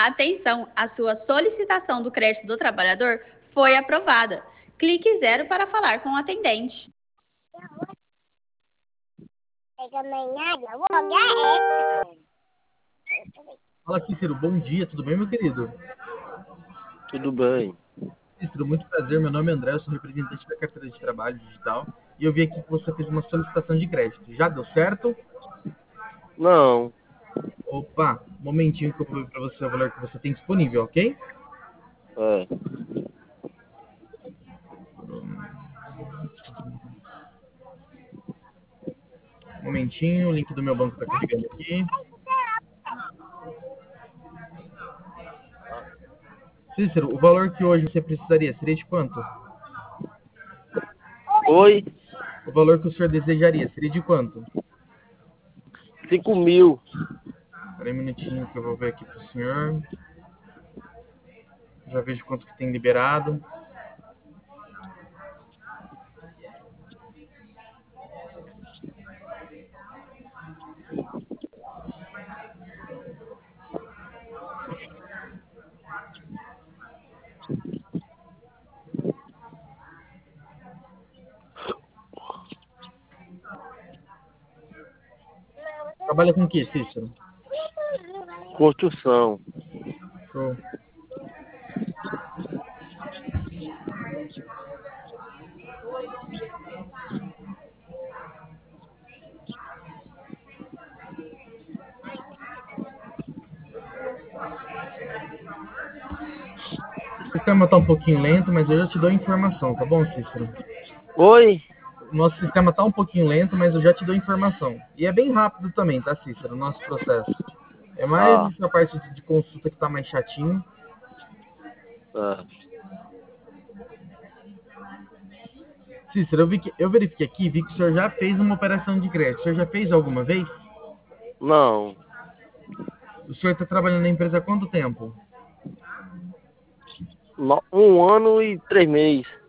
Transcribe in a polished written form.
Atenção, a sua solicitação do crédito do trabalhador foi aprovada. Clique 0 para falar com o atendente. Fala, Cícero, bom dia, tudo bem, meu querido? Tudo bem. Cícero, muito prazer, meu nome é André, eu sou representante da carteira de trabalho digital e eu vi aqui que você fez uma solicitação de crédito. Já deu certo? Não. Opa, momentinho que eu vou ver para você o valor que você tem disponível, ok? É. Momentinho, o link do meu banco está carregando aqui. Cícero, o valor que hoje você precisaria seria de quanto? Oi? O valor que o senhor desejaria seria de quanto? 5.000. Espera aí um minutinho que eu vou ver aqui para o senhor. Já vejo quanto que tem liberado. Trabalha com o que, Cícero? Construção. Show. O sistema está um pouquinho lento, mas eu já te dou a informação, tá bom, Cícero? Oi? O nosso sistema está um pouquinho lento, mas eu já te dou a informação. E é bem rápido também, tá, Cícero? O nosso processo. É mais Ah, essa parte de consulta que tá mais chatinho. é. Cícero, eu verifiquei aqui, vi que o senhor já fez uma operação de crédito. O senhor já fez alguma vez? Não. O senhor está trabalhando na empresa há quanto tempo? 1 ano e 3 meses.